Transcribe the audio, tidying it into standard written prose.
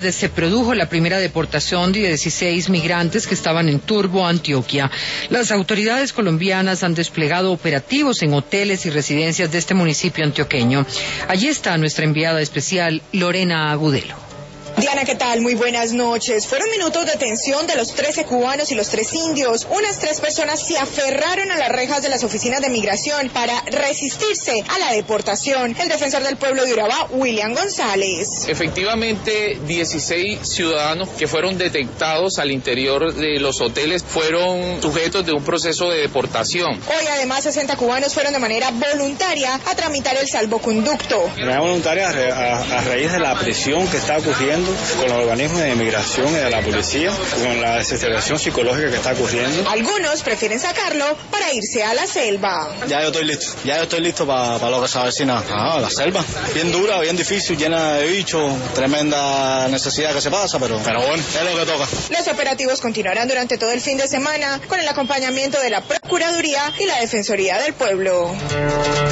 Se produjo la primera deportación de 16 migrantes que estaban en Turbo, Antioquia. Las autoridades colombianas han desplegado operativos en hoteles y residencias de este municipio antioqueño. Allí está nuestra enviada especial, Lorena Agudelo. Diana, ¿qué tal? Muy buenas noches. Fueron minutos de tensión de los 13 cubanos y los 3 indios. Unas 3 personas se aferraron a las rejas de las oficinas de migración para resistirse a la deportación. El defensor del pueblo de Urabá, William González. Efectivamente, 16 ciudadanos que fueron detectados al interior de los hoteles fueron sujetos de un proceso de deportación. Hoy, además, 60 cubanos fueron de manera voluntaria a tramitar el salvoconducto. De manera voluntaria a raíz de la presión que está ocurriendo con los organismos de inmigración y de la policía, con la desestabilización psicológica que está ocurriendo. Algunos prefieren sacarlo para irse a la selva. Ya yo estoy listo para lo que se avecina. La selva, bien dura, bien difícil, llena de bichos, tremenda necesidad que se pasa, pero bueno, es lo que toca. Los operativos continuarán durante todo el fin de semana con el acompañamiento de la Procuraduría y la Defensoría del Pueblo.